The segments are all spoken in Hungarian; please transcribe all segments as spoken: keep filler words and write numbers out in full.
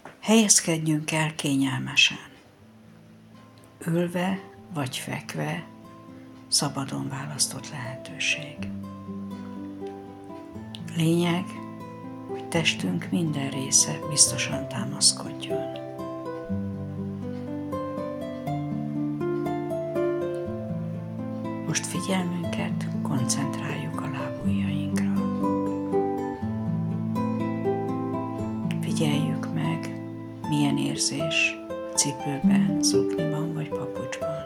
Helyezkedjünk el kényelmesen. Ülve vagy fekve, szabadon választott lehetőség. Lényeg, hogy testünk minden része biztosan támaszkodjon. Most figyelmünket koncentráljuk a lábujjainkra. Figyeljük meg, milyen érzés a cipőben, zokniban vagy papucsban.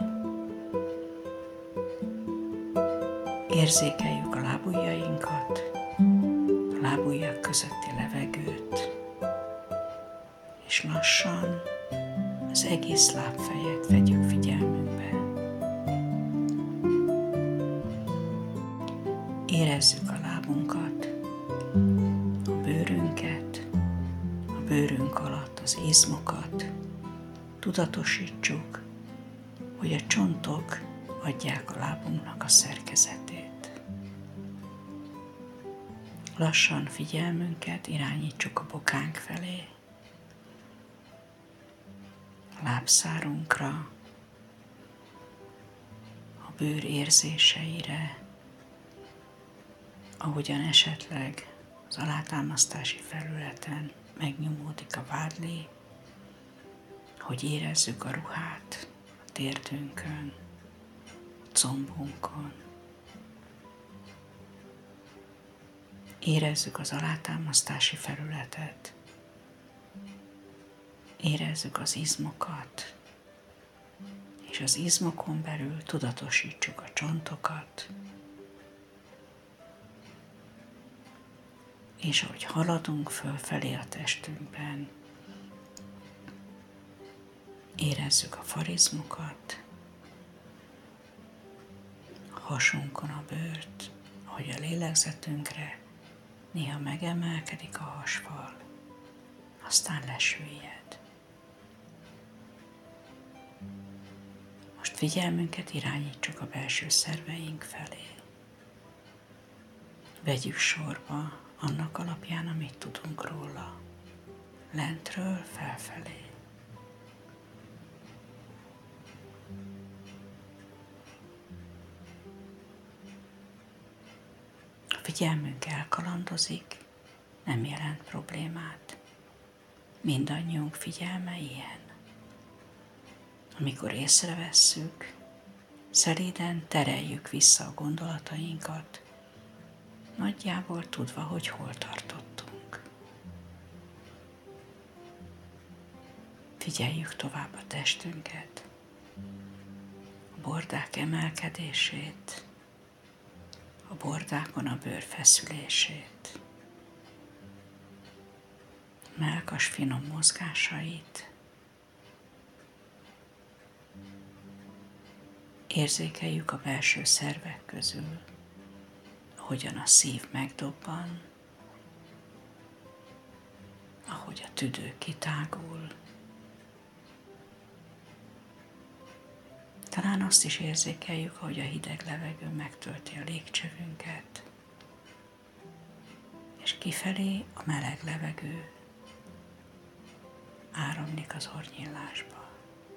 Érzékeljük a lábujjainkat, a lábujjak közötti levegőt, és lassan az egész lábfejet vegyük figyelmünkbe. Érezzük a lábunkat, a bőrünket, a bőrünk alatt az izmokat. Tudatosítsuk, hogy a csontok adják a lábunknak a szerkezetét. Lassan figyelmünket irányítsuk a bokánk felé, a lábszárunkra, a bőr érzéseire, ahogyan esetleg az alátámasztási felületen megnyomódik a vádli, hogy érezzük a ruhát a térdünkön, a combunkon. Érezzük az alátámasztási felületet, érezzük az izmokat, és az izmokon belül tudatosítsuk a csontokat, és ahogy haladunk fölfelé a testünkben, érezzük a farizmokat, a hasunkon a bőrt, ahogy a lélegzetünkre néha megemelkedik a hasfal, aztán lesüllyed. Most figyelmünket irányítsuk a belső szerveink felé. Vegyük sorba annak alapján, amit tudunk róla, lentről felfelé. A figyelmünk elkalandozik, nem jelent problémát. Mindannyiunk figyelme ilyen. Amikor észrevesszük, szelíden tereljük vissza a gondolatainkat, nagyjából tudva, hogy hol tartottunk. Figyeljük tovább a testünket, a bordák emelkedését, a bordákon a bőr feszülését, a mellkas finom mozgásait. Érzékeljük a belső szervek közül, ahogyan a szív megdobban, ahogy a tüdő kitágul. Talán azt is érzékeljük, ahogy a hideg levegő megtölti a légcsövünket, és kifelé a meleg levegő áramlik az orrnyílásba.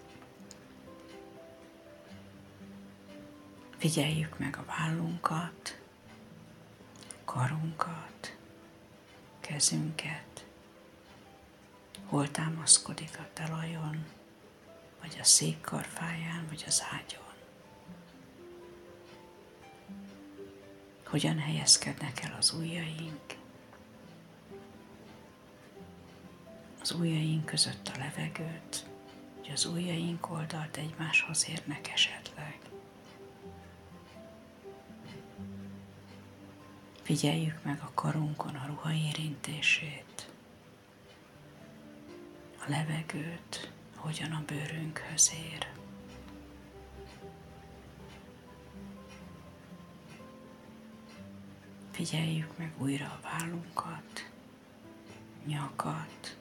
Figyeljük meg a vállunkat, karunkat, kezünket, hol támaszkodik a talajon, vagy a székkarfáján, vagy az ágyon. Hogyan helyezkednek el az ujjaink, az ujjaink között a levegőt, hogy az ujjaink oldalt egymáshoz érnek esetleg. Figyeljük meg a karunkon a ruha érintését, a levegőt, hogyan a bőrünkhöz ér. Figyeljük meg újra a vállunkat, nyakat,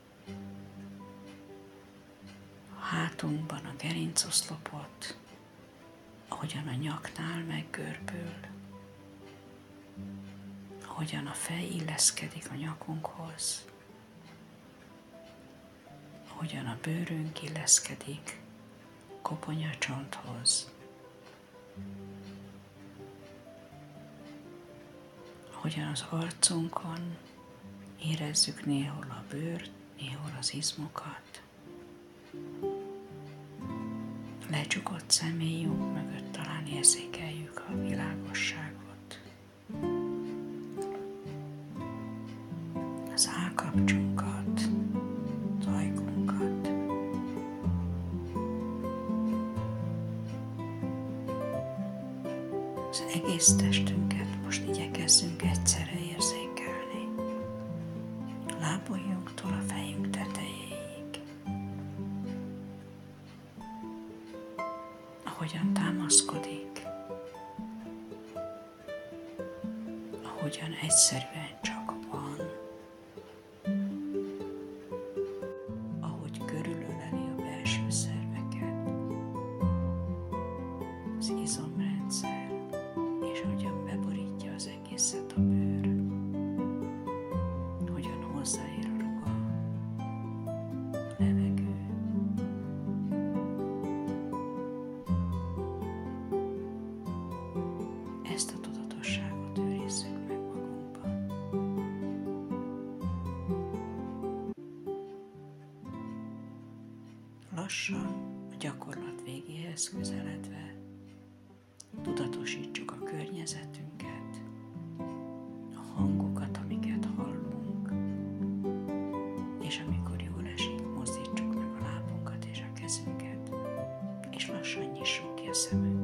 a hátunkban a gerincoszlopot, ahogyan a nyaknál meggörbül, ahogyan a fej illeszkedik a nyakunkhoz. ahogyan a bőrünk illeszkedik koponyacsonthoz, ahogyan az arcunkon érezzük néhol a bőrt, néhol az izmokat, lecsukott személyünk mögött talán érzékeljük a világosságot, az állkapcsunkat, az ajkunkat, az egész testünket most igyekezzünk egyszerre érzékelni, a lábujjunktól a fejünk tetejéig, ahogyan támaszkodik, ahogyan egyszerűen csak van, ahogy körülöleli a belső szerveket, az izomrendszer, és hogyan beborítja az egészet a bőr, hogyan hozzáér a ruha, a levegő. Ezt a tudatosságot őrizzük meg magunkban. Lassan, a gyakorlat végéhez közeledve, tudatosítsuk a környezetünket, a hangokat, amiket hallunk, és amikor jól esik, mozdítsuk meg a lábunkat és a kezünket, és lassan nyissuk ki a szemünket.